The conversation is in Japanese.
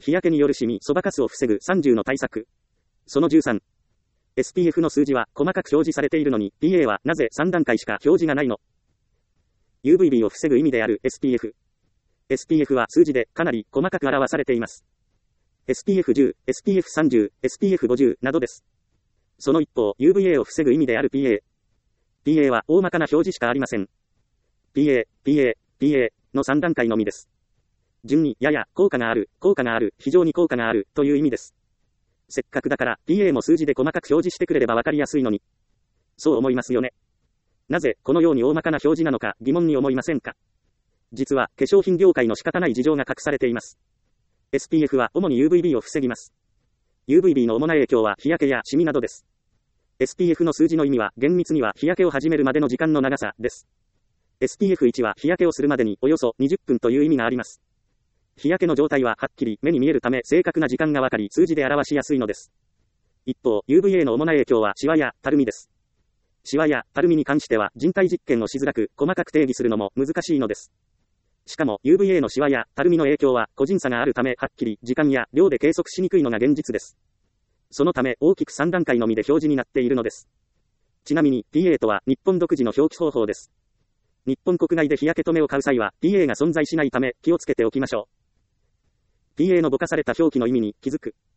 日焼けによるシミ、そばかすを防ぐ30の対策。その13。SPF の数字は細かく表示されているのに、PA はなぜ3段階しか表示がないの？ UVB を防ぐ意味である SPF。SPF は数字でかなり細かく表されています。SPF10、SPF30、SPF50 などです。その一方、UVA を防ぐ意味である PA。PA は大まかな表示しかありません。PA の3段階のみです。順に、やや、効果がある、非常に効果がある、という意味です。せっかくだから、PA も数字で細かく表示してくれればわかりやすいのに。そう思いますよね。なぜ、このように大まかな表示なのか、疑問に思いませんか？実は、化粧品業界の仕方ない事情が隠されています。SPF は主に UVB を防ぎます。UVB の主な影響は日焼けやシミなどです。SPF の数字の意味は厳密には日焼けを始めるまでの時間の長さです。SPF1 は日焼けをするまでにおよそ20分という意味があります。日焼けの状態ははっきり目に見えるため正確な時間がわかり数字で表しやすいのです。一方、UVA の主な影響はシワやたるみです。シワやたるみに関しては人体実験をしづらく細かく定義するのも難しいのです。しかも UVA のシワやたるみの影響は個人差があるためはっきり時間や量で計測しにくいのが現実です。そのため大きく3段階のみで表示になっているのです。ちなみに PA とは日本独自の表記方法です。日本国内で日焼け止めを買う際は PA が存在しないため気をつけておきましょう。PA のぼかされた表記の意味に気づく。